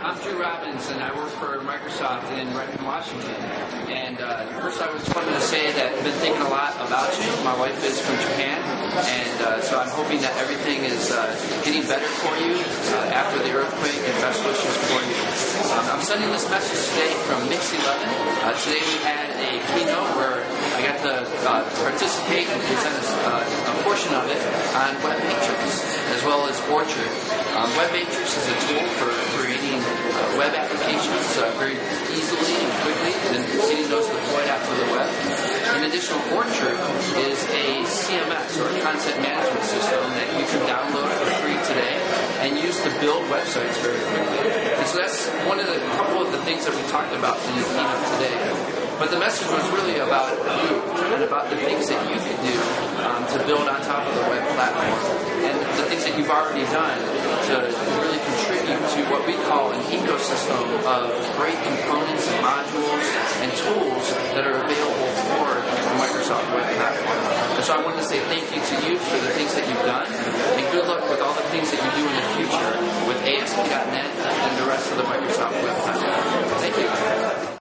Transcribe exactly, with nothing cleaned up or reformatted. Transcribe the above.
I'm Drew Robbins, and I work for Microsoft in Redmond, Washington. And uh, first I just wanted to say that I've been thinking a lot about you. My wife is from Japan, and uh, so I'm hoping that everything is uh, getting better for you uh, after the earthquake, and best wishes for you. Um, I'm sending this message today from Mix eleven. Uh, today we had a keynote where I got to uh, participate and present a, uh, a portion of it on Web Matrix, as well as Orchard. Um, Web Matrix is a tool for creating uh, web applications uh, very easily and quickly, and getting those deployed out to the web. In addition, Orchard is a C M S, or a content management system, that you can download for free today and use to build websites very quickly. And so that's one of the couple of the things that we talked about in the keynote today. But the message was really about you and about the things that you can do um, to build on top of the web platform, and the things that you've already done to really contribute to what we call an ecosystem of great components and modules and tools that are available for the Microsoft Web Platform. And so I wanted to say thank you to you for the things that you've done, and good luck with all the things that you do in the future with A S P dot net and the rest of the Microsoft